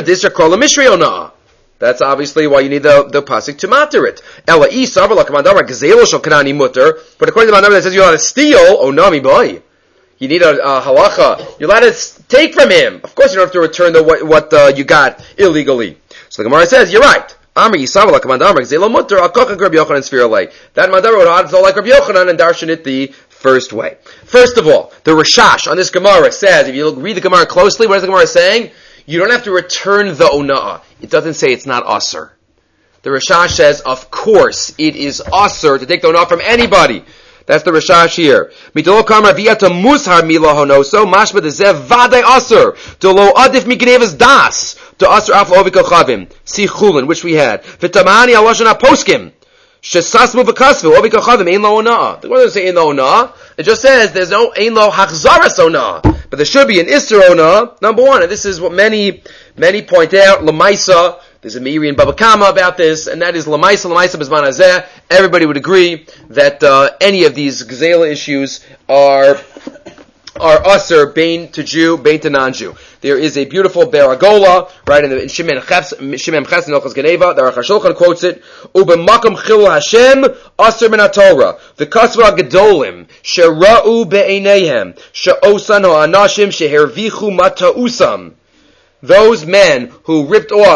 That's obviously why you need the, the pasuk to matter it. But according to the Mandar that says you're allowed to steal, onami boy. You need a, a halacha. You're allowed to take from him. Of course, you don't have to return the what, what uh, you got illegally. So the Gemara says, you're right. Amri Yisava like Mandar Zelo Mutter Akaka Rabbi Yochanan Sfiralei. That Mandar would have like Rabbi Yochanan and darshan it the first way. First of all, the Rashash on this Gemara says, if you read the Gemara closely, what is the Gemara saying? You don't have to return the ona'ah. It doesn't say it's not asur. The Rashash says, of course, it is asur to take the ona'ah from anybody. That's the Rashash here. Mitolo kamar v'yata mushar mila honoso mashma dezev vaday asur dolo adif mignevas das to asur aflo ovikochavim si chulin, which we had v'tamani alashon aposkim shesasmu v'kasvu ovikochavim ein lo ona'ah. The Gemara doesn't say ein lo ona'ah. It just says there's no ein lo hachzaras ona'ah, but there should be an isser ona'ah. Number one, and this is what many many point out. Lamaisa. There's a Meiri and Baba Kama about this, and that is Lamaisa, Lamaisa B'zman Hazeh. Everybody would agree that uh, any of these Gzela issues are are usher, bain to Jew, bain to non-Jew. There is a beautiful Beragola, right, in, the, in Shimon Ches, Shimon Ches, in Ilchos Geneva, the Aruch HaShulchan quotes it, U'b'makom chil Hashem, usher min HaTorah, v'kasva gedolim, she'ra'u be'eineihem, she'osan ha'anashim, she'hervichu mata'usam. Those men who ripped off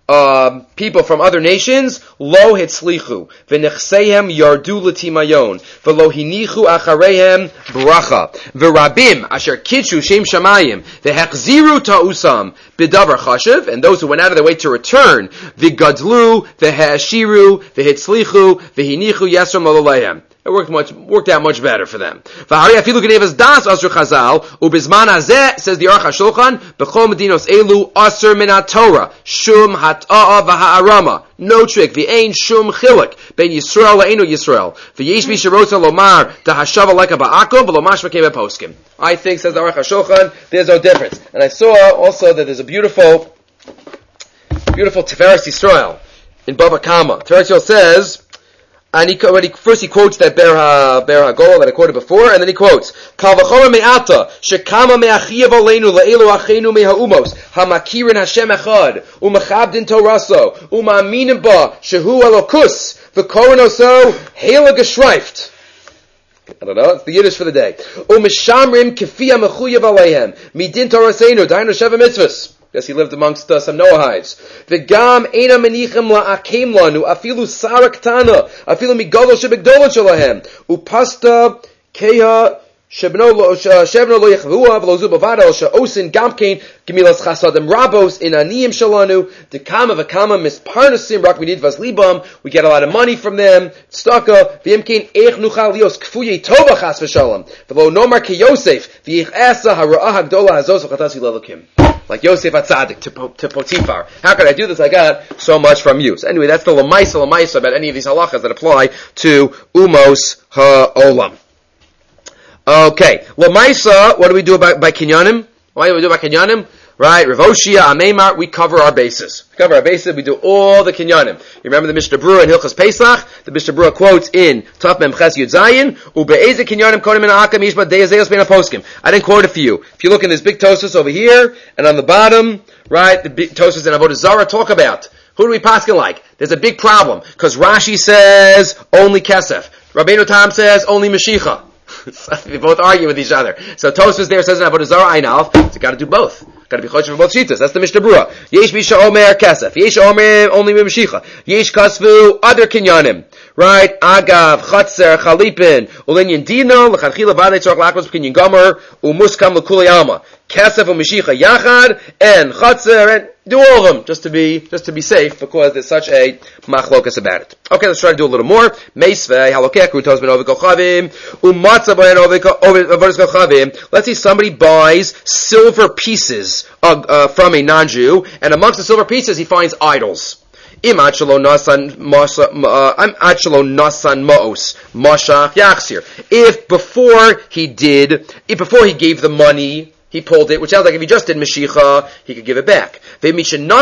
um, people from other nations, lo hitzlichu, v'nechseihem yardu l'timayon, v'lo hinichu achareihem bracha, v'rabim asher kidshu shem shamayim, v'hechziru ta'usam, b'davar chashiv, and those who went out of their way to return, v'gadlu, v'hashiru, v'hitzlichu, v'hinichu yesrom aloleihem. It worked much, worked out much better for them. V'hari afilu genevas das asur chazal, ubizman hazeh, says the Aruch HaShulchan, b'chol medinos elu asur min ha-Torah, shum hat'a'a v'ha'arama. No trick. V'ein shum chilik, ben Yisrael la'enu Yisrael. V'yesh mi sherotza lomar, tahashava leka ba'akum, v'lomash v'kei b'poskim. I think, says the Aruch HaShulchan, there's no difference. And I saw also that there's a beautiful, beautiful Tiferes Yisrael in Bava Kama. Tiferes Yisrael says, and he, when he, first he quotes that Ber HaGol that I quoted before, and then he quotes, Kal v'chora me'ata, shekama me'achiyav aleinu le'elu achenu me'ha'umos, ha'makirin Hashem echad, u'mechabdin toraso, u'ma'aminim ba, shehu elokus, v'korin oso, heila geschreift. I don't know, it's the Yiddish for the day. U'mishamrim kefiyah mechuyav aleihem, midin toraseinu, dainu sheva mitzvahs. Yes, he lived amongst uh, some Noahides. V'gam eina menichem la'akem lanu, afilu sarak tana, afilu migdolo shebigdolo shalahem, upasta keha shebno lo yechvua v'lozu bavada el sha'osin gamkein gemilas chasadim rabos in aniyim shalanu, dekama v'kama misparnasim rak we need vas libam, we get a lot of money from them, staka, v'imkein eich nuchal lios kfuye tova chas v'shalom, v'lo nomar ke Yosef, v'ich asa hara'ah hagdola hazos v'chatasi lelokim. Like Yosef Atzadik to, to Potiphar. How could I do this? I got so much from you. So anyway, that's the Lamaisa Lamaisa about any of these halachas that apply to Umos Ha'olam. Okay. Lamaisa, what do we do about by Kinyanim? Why do we do about Kinyanim? Right, Rav Oshia, Ameimar, we cover our bases. We cover our bases, we do all the Kinyanim. You remember the Mishnah Berurah in Hilchas Pesach? The Mishnah Berurah quotes in Taf Mem Ches Yud Zayin, Ube'eze Kinyanim Kodim Min Ha'akam Yishba De'ezeyos Bein HaPoskim. I didn't quote it for you. If you look in this big Tosfos over here, and on the bottom, right, the big Tosfos and Avodah Zarah talk about. Who do we paskin like? There's a big problem, because Rashi says only Kesef. Rabbeinu Tam says only Mashicha. They both argue with each other. So Tosfos there says in Avodah Zarah Ein Alf, so you gotta do both. Got to be choshev for both shitas. That's the Mishnah Berurah. Yesh misha omer kesef. Yesh omer only mishicha. Yesh kasvu other kinyanim. Right? Agav chatzer chalipin ulinyan dino lechadchila v'adei tzorach lakos b'kinyan gomer umuskam l'kulei alma. Kesef u'mishicha yachad and chatzer and do all of them just to be just to be safe because there's such a machlokas about it. Okay, let's try to do a little more. Meisvei halokek rutos ben ovik chavim umatza ben ovik chavim. Let's say somebody buys silver pieces uh, uh, from a non-Jew, and amongst the silver pieces he finds idols. Im achalo nasan maos mashach yachsir. If before he did, if before he gave the money, he pulled it, which sounds like if he just did Mashicha, he could give it back. But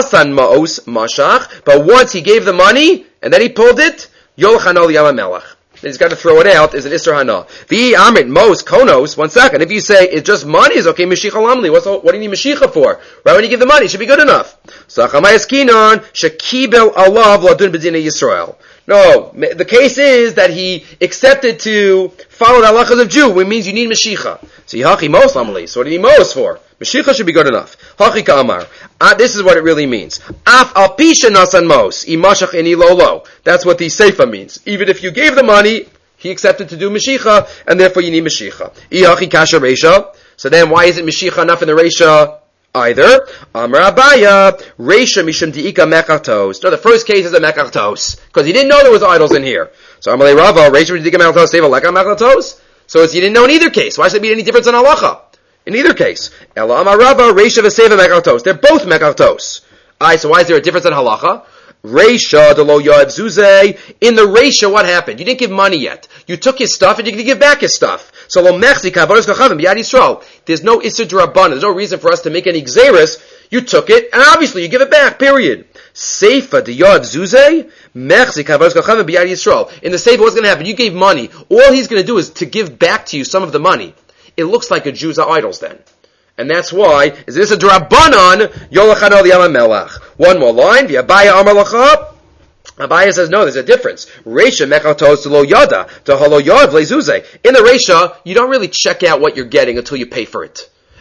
once he gave the money, and then he pulled it, Yolchanol Yamamelech. He's got to throw it out, is an Isser Hana. The Amrit Mos Konos, one second, if you say it's just money, is okay, Mashicha Lamli, what's all, what do you need Mashicha for? Right when you give the money, it should be good enough. So Chamayaskinon, Shekibel Alav Ladun Bedina Yisrael. No, the case is that he accepted to follow the halachas of Jew, which means you need Mashicha. So Hachi Mos Lamli, so what do you need Mos for? Mashicha should be good enough. Hachi Kamar. Uh, this is what it really means. Af al pisha nasan mos, imashach ini lolo. That's what the Seifa means. Even if you gave the money, he accepted to do Mashicha, and therefore you need Mashicha. Ihachi kasha reisha. So then why isn't Mashicha enough in the reisha either? Amar Abaya, reisha mishum diika mekartos. No, the first case is a mekartos, because he didn't know there was idols in here. So Amalei Rava, reisha diika mekartos, seva leka mekartos. So it's, you didn't know in either case. Why should there be any difference in halacha? In either case, Ela Amar Rava, Reisha v'Seva mekartos. They're both mekartos. Alright, so why is there a difference in halacha? Reisha de lo yoav zuzeh. In the Reisha, what happened? You didn't give money yet. You took his stuff and you didn't give back his stuff. So lo mechzi kavaros kachavim b'yad Yisrael. There's no issur d'rabbanan. There's no reason for us to make any gzeres. You took it, and obviously you give it back. Period. Seifa de yoav zuzeh. Mechzi kavaros kachavim b'yad Yisrael. In the Seifa, what's going to happen? You gave money. All he's going to do is to give back to you some of the money. It looks like a Jew's idols then. And that's why, is this a drabanan, Yolachan al Yamamelach. One more line, the Abaya Amar Lacha. Abaya says, no, there's a difference. Reisha mechatos lo yada, to halo yad lezuze. In the Reisha, you don't really check out what you're getting until you pay for it.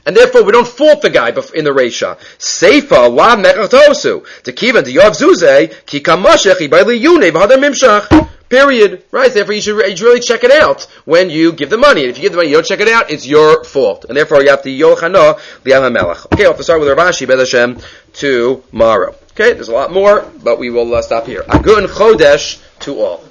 And therefore, we don't fault the guy in the Reisha. Seifa la mechatosu. To kivan to Yov Zuzeh, ki kamashech ibayli yune v'hadar mimshach. Period. Right? Therefore, you should, you should really check it out when you give the money. And if you give the money, you don't check it out, it's your fault. And therefore, you have to yochano li'am hamelach. Okay, we'll have to start with Rav Ashi, Bez Hashem, tomorrow. Okay, there's a lot more, but we will uh, stop here. Agun Chodesh to all.